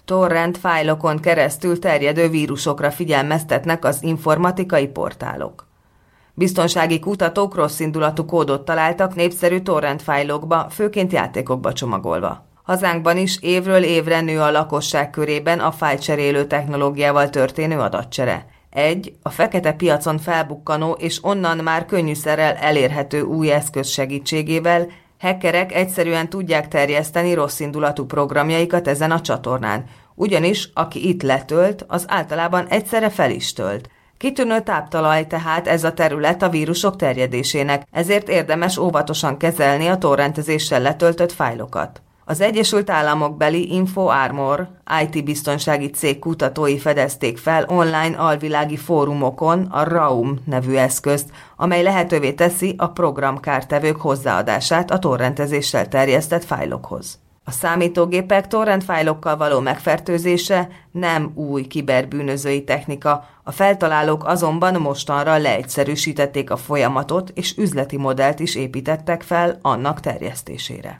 Torrent fájlokon keresztül terjedő vírusokra figyelmeztetnek az informatikai portálok. Biztonsági kutatók rosszindulatú kódot találtak népszerű torrent fájlokba, főként játékokba csomagolva. Hazánkban is évről évre nő a lakosság körében a fájlcserélő technológiával történő adatcsere. A fekete piacon felbukkanó és onnan már könnyűszerrel elérhető új eszköz segítségével hackerek egyszerűen tudják terjeszteni rosszindulatú programjaikat ezen a csatornán, ugyanis aki itt letölt, az általában egyszerre fel is tölt. Kitűnő táptalaj tehát ez a terület a vírusok terjedésének, ezért érdemes óvatosan kezelni a torrentezéssel letöltött fájlokat. Az Egyesült Államok beli InfoArmor IT-biztonsági cég kutatói fedezték fel online alvilági fórumokon a Raum nevű eszközt, amely lehetővé teszi a programkártevők hozzáadását a torrentezéssel terjesztett fájlokhoz. A számítógépek torrent fájlokkal való megfertőzése nem új kiberbűnözői technika, a feltalálók azonban mostanra leegyszerűsítették a folyamatot és üzleti modellt is építettek fel annak terjesztésére.